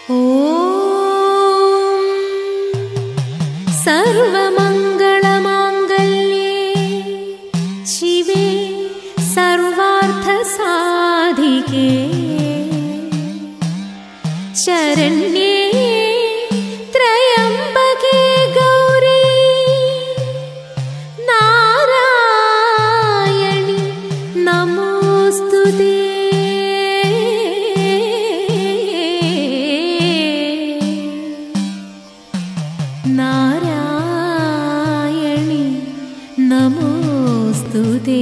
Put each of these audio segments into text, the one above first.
സർവമംഗളമാംഗല്യേ ശിവേ സർവാർത്ഥസാധികേ ശരണ്യേ ത്രയംബകേ ഗൗരീ നാരായണി നമോസ്തുതേ. നാരായണി നമോസ്തുതേ.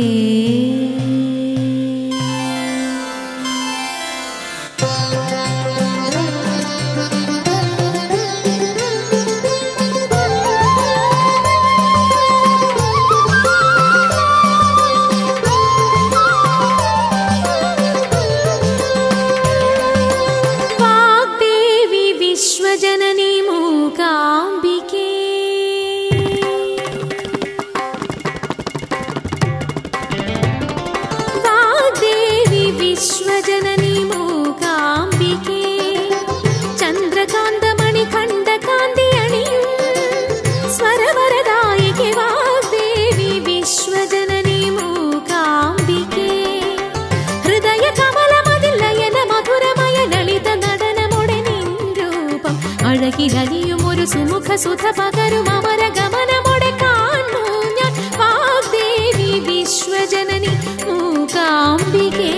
വാഗ്ദേവി വിശ്വജനനി മൂകാംബികേ വിശ്വജനനി മൂകാംബികേ ചന്ദ്രകാന്തമണി ഖണ്ഡകാന്തി അണിയും സ്വരവരദായികേ വാഗ്ദേവി വിശ്വജനനി മൂകാംബികേ ഹൃദയ കമലമതിൽ ലയന മധുരമയ ലളിത നടനമോടെ നിൻ രൂപം അഴകിലലിയും ഒരു സുമുഖ സുധ പകരും അമര ഗമനമോടെ കാണൂ ഞാൻ വാഗ്ദേവി വിശ്വജനനി മൂകാംബികേ.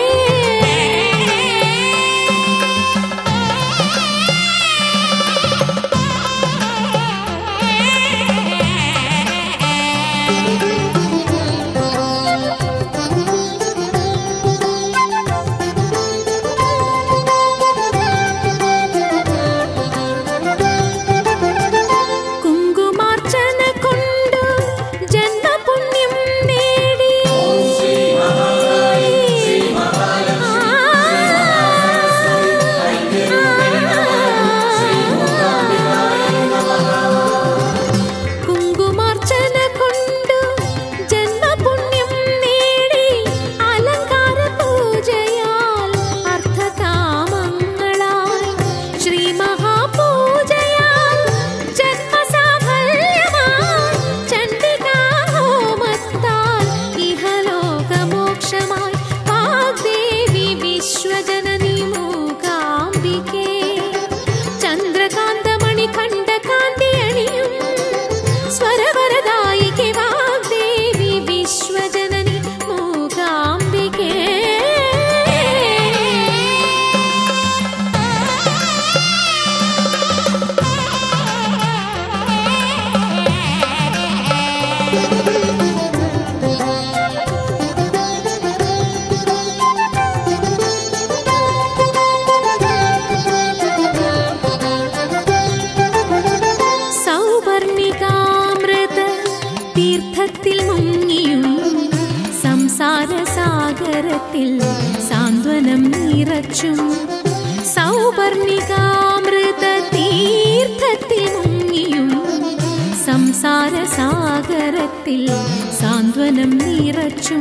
തീർത്ഥത്തിൽ മുങ്ങിയും സംസാരസാഗരത്തിൽ സാന്ത്വനം നിറച്ചും സൗപർണികാമൃത തീർത്ഥത്തിൽ മുങ്ങിയും സംസാരസാഗരത്തിൽ സാന്ത്വനം നിറച്ചും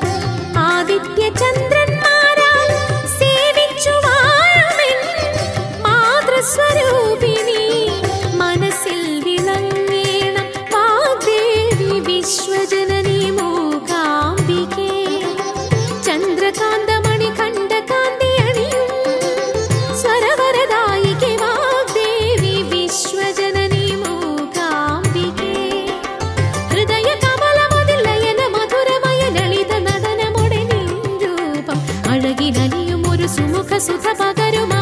ആദിത്യചന്ദ്രന്മാരാൽ സേവിച്ചു വാഴുമെൻ മാതൃസ്വരൂപിണി മനസ്സിൽ വിളങ്ങേണം വാഗ്ദേവി വിശ്വജനനി മൂകാംബികേ ചന്ദ്രകാന്തമണി ഖണ്ഡകാന്തി അണിയും സ്വരവരദായികേ വാഗ്ദേവി വിശ്വജനനി മൂകാംബികേ ഹൃദയ കമലമതിൽ ലയന മധുരമയ ലളിത നടനമോടെ നിൻ രൂപം അഴകിലലിയും ഒരു സുമുഖ സുധ പകരും